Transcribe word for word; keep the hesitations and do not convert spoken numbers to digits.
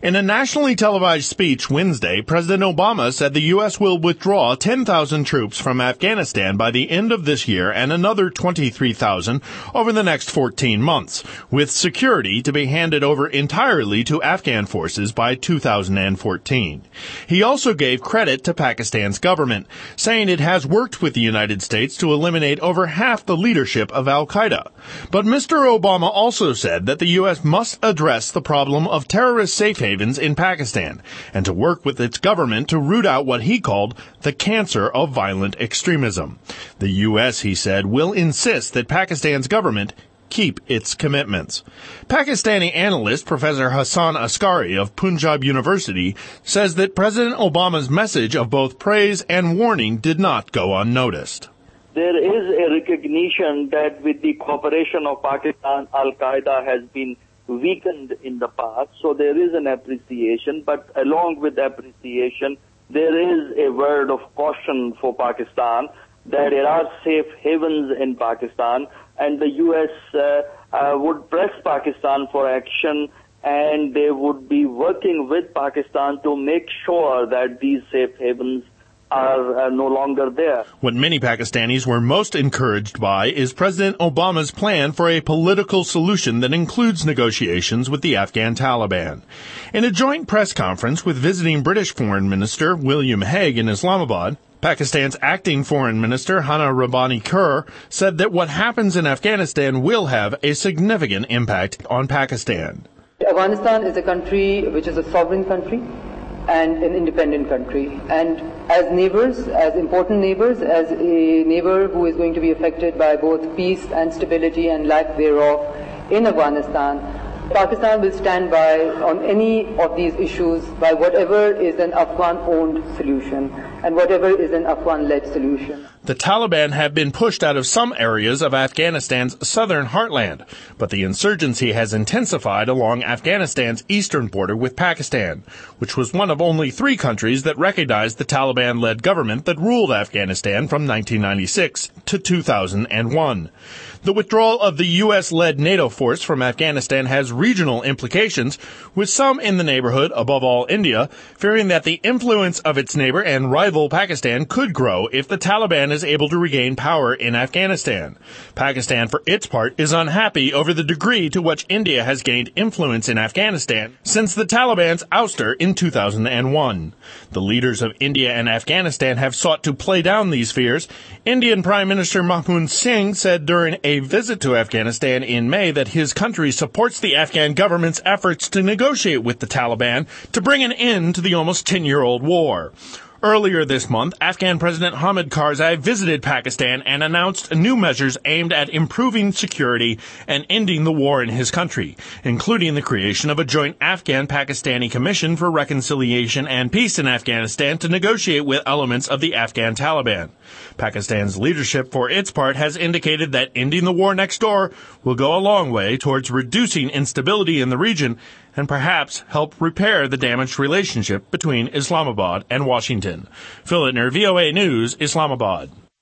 In a nationally televised speech Wednesday, President Obama said the U S will withdraw ten thousand troops from Afghanistan by the end of this year and another twenty-three thousand over the next fourteen months, with security to be handed over entirely to Afghan forces by two thousand fourteen. He also gave credit to Pakistan's government, saying it has worked with the United States to eliminate over half the leadership of al-Qaeda. But Mister Obama also said that the U S must address the problem of terrorist safe havens in Pakistan and to work with its government to root out what he called the cancer of violent extremism. The U S, he said, will insist that Pakistan's government keep its commitments. Pakistani analyst Professor Hassan Askari of Punjab University says that President Obama's message of both praise and warning did not go unnoticed. There is a recognition that with the cooperation of Pakistan, al-Qaeda has been weakened in the past, so there is an appreciation, but along with appreciation, there is a word of caution for Pakistan that there are safe havens in Pakistan, and the U S uh, uh, would press Pakistan for action, and they would be working with Pakistan to make sure that these safe havens are uh, no longer there. What many Pakistanis were most encouraged by is President Obama's plan for a political solution that includes negotiations with the Afghan Taliban. In a joint press conference with visiting British Foreign Minister William Hague in Islamabad, Pakistan's acting Foreign Minister Hana Rabbani Kur said that what happens in Afghanistan will have a significant impact on Pakistan. Afghanistan is a country which is a sovereign country and an independent country. And as neighbors, as important neighbors, as a neighbor who is going to be affected by both peace and stability and lack thereof in Afghanistan, Pakistan will stand by on any of these issues by whatever is an Afghan-owned solution and whatever is an Afghan-led solution. The Taliban have been pushed out of some areas of Afghanistan's southern heartland, but the insurgency has intensified along Afghanistan's eastern border with Pakistan, which was one of only three countries that recognized the Taliban-led government that ruled Afghanistan from nineteen ninety-six to two thousand one. The withdrawal of the U S-led NATO force from Afghanistan has regional implications, with some in the neighborhood, above all India, fearing that the influence of its neighbor and rival Pakistan could grow if the Taliban is able to regain power in Afghanistan. Pakistan, for its part, is unhappy over the degree to which India has gained influence in Afghanistan since the Taliban's ouster in two thousand one. The leaders of India and Afghanistan have sought to play down these fears. Indian Prime Minister Manmohan Singh said during a visit to Afghanistan in May that his country supports the Afghan government's efforts to negotiate with the Taliban to bring an end to the almost ten-year-old war. Earlier this month, Afghan President Hamid Karzai visited Pakistan and announced new measures aimed at improving security and ending the war in his country, including the creation of a joint Afghan-Pakistani Commission for Reconciliation and Peace in Afghanistan to negotiate with elements of the Afghan Taliban. Pakistan's leadership, for its part, has indicated that ending the war next door will go a long way towards reducing instability in the region and perhaps help repair the damaged relationship between Islamabad and Washington. Phil Ittner, V O A News, Islamabad.